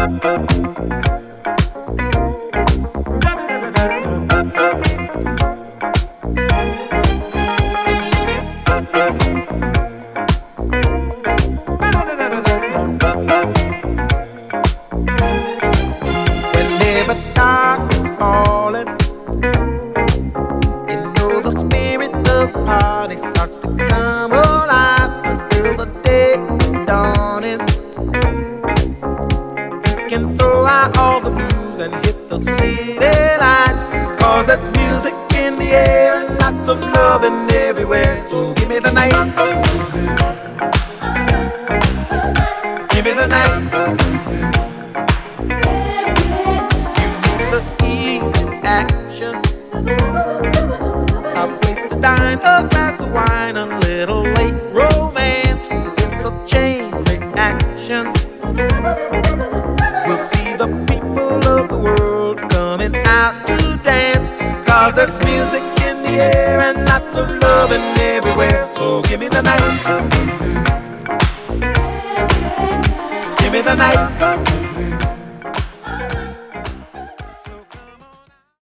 Whenever dark is falling, you know the spirit of the party starts to come alive until the day is dawning. You can throw out all the blues and hit the city lights, 'cause there's music in the air and lots of loving everywhere. So give me the night, give me the night. Action. A place to dine, a glass of wine, a little late romance. It's a chain reaction. We'll see the people of the world coming out to dance, 'cause there's music in the air and lots of loving everywhere. So give me the night, give me the night.